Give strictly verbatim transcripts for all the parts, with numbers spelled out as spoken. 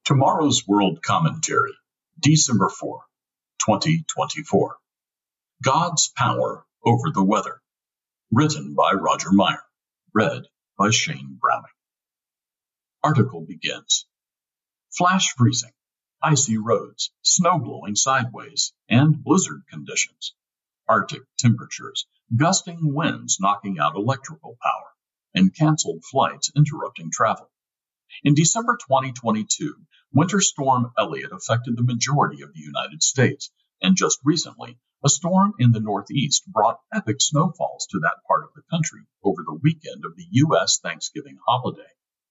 Tomorrow's World Commentary, December fourth, twenty twenty-four. God's Power Over the Weather. Written by Roger Meyer. Read by Shane Browning. Article begins. Flash freezing, icy roads, snow blowing sideways, and blizzard conditions. Arctic temperatures, gusting winds knocking out electrical power, and canceled flights interrupting travel. In December twenty twenty-two, Winter Storm Elliott affected the majority of the United States, and just recently, a storm in the Northeast brought epic snowfalls to that part of the country over the weekend of the U S Thanksgiving holiday.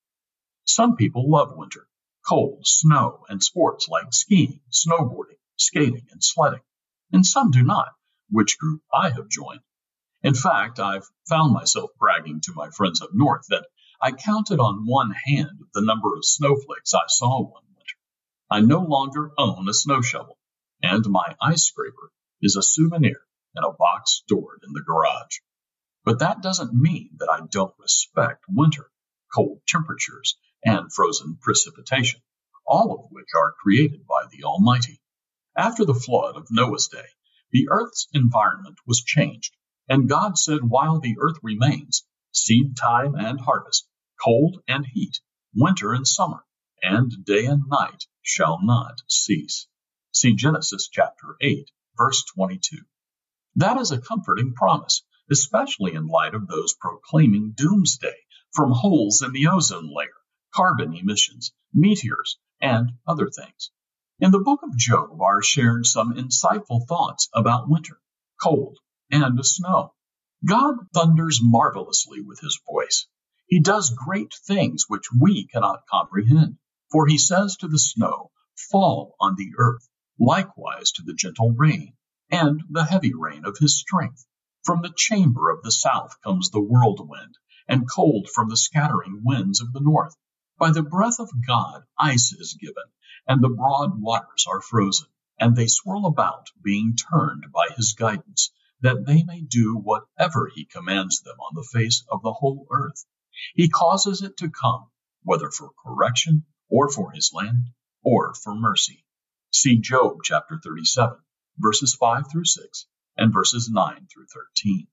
Some people love winter, cold, snow, and sports like skiing, snowboarding, skating, and sledding, and some do not, which group I have joined. In fact, I've found myself bragging to my friends up north that I counted on one hand the number of snowflakes I saw one winter. I no longer own a snow shovel, and my ice scraper is a souvenir in a box stored in the garage. But that doesn't mean that I don't respect winter, cold temperatures, and frozen precipitation, all of which are created by the Almighty. After the flood of Noah's day, the earth's environment was changed, and God said, while the earth remains, seed time and harvest, cold and heat, winter and summer, and day and night shall not cease. See Genesis chapter eight, verse twenty-two. That is a comforting promise, especially in light of those proclaiming doomsday from holes in the ozone layer, carbon emissions, meteors, and other things. In the book of Job are shared some insightful thoughts about winter, cold, and snow. God thunders marvelously with his voice. He does great things which we cannot comprehend. For he says to the snow, fall on the earth, likewise to the gentle rain, and the heavy rain of his strength. From the chamber of the south comes the whirlwind, and cold from the scattering winds of the north. By the breath of God ice is given, and the broad waters are frozen, and they swirl about, being turned by his guidance, that they may do whatever he commands them on the face of the whole earth. He causes it to come, whether for correction, or for his land, or for mercy. See Job chapter thirty-seven, verses five through six, and verses nine through thirteen.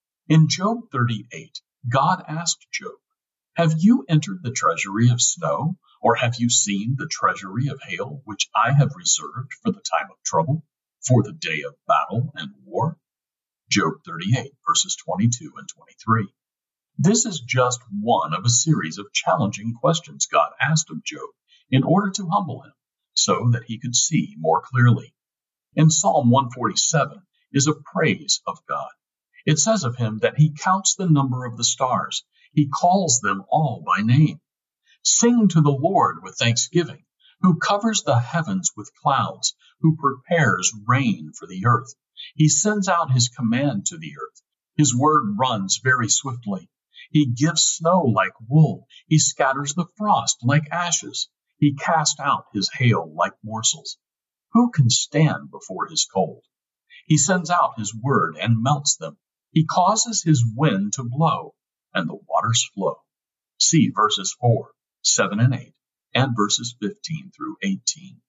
In Job thirty-eight, God asked Job, have you entered the treasury of snow, or have you seen the treasury of hail, which I have reserved for the time of trouble, for the day of battle and war? Job thirty-eight, verses twenty-two and twenty-three. This is just one of a series of challenging questions God asked of Job in order to humble him, so that he could see more clearly. In Psalm one forty-seven is a praise of God. It says of him that he counts the number of the stars. He calls them all by name. Sing to the Lord with thanksgiving, who covers the heavens with clouds, who prepares rain for the earth. He sends out his command to the earth. His word runs very swiftly. He gives snow like wool. He scatters the frost like ashes. He casts out his hail like morsels. Who can stand before his cold? He sends out his word and melts them. He causes his wind to blow, and the waters flow. See verses four, seven, and eight, and verses fifteen through eighteen.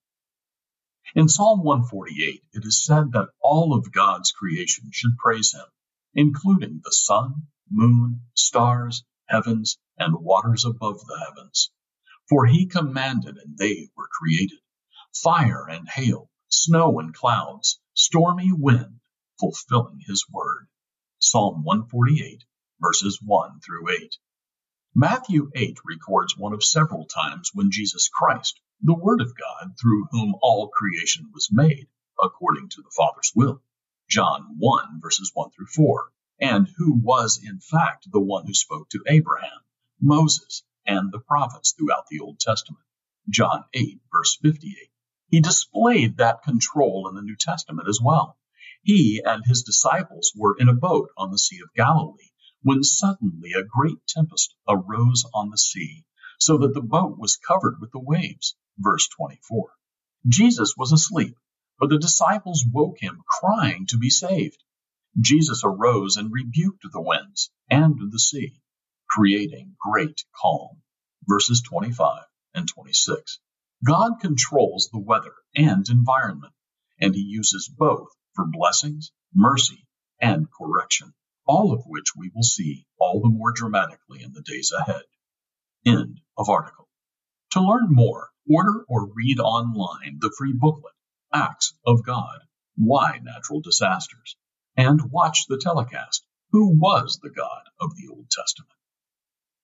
In Psalm one forty-eight, it is said that all of God's creation should praise him, including the sun, moon, stars, heavens, and waters above the heavens. For he commanded, and they were created. Fire and hail, snow and clouds, stormy wind, fulfilling his word. Psalm one forty-eight, verses one through eight. Matthew eight records one of several times when Jesus Christ, the Word of God, through whom all creation was made, according to the Father's will. John one, verses one through four, and who was in fact the one who spoke to Abraham, Moses, and the prophets throughout the Old Testament. John eight, verse fifty-eight. He displayed that control in the New Testament as well. He and his disciples were in a boat on the Sea of Galilee when suddenly a great tempest arose on the sea, so that the boat was covered with the waves. Verse twenty-four. Jesus was asleep, but the disciples woke him, crying to be saved. Jesus arose and rebuked the winds and the sea, creating great calm. Verses twenty-five and twenty-six. God controls the weather and environment, and he uses both for blessings, mercy, and correction, all of which we will see all the more dramatically in the days ahead. End of article. To learn more, order or read online the free booklet, Acts of God, Why Natural Disasters, and watch the telecast, Who Was the God of the Old Testament?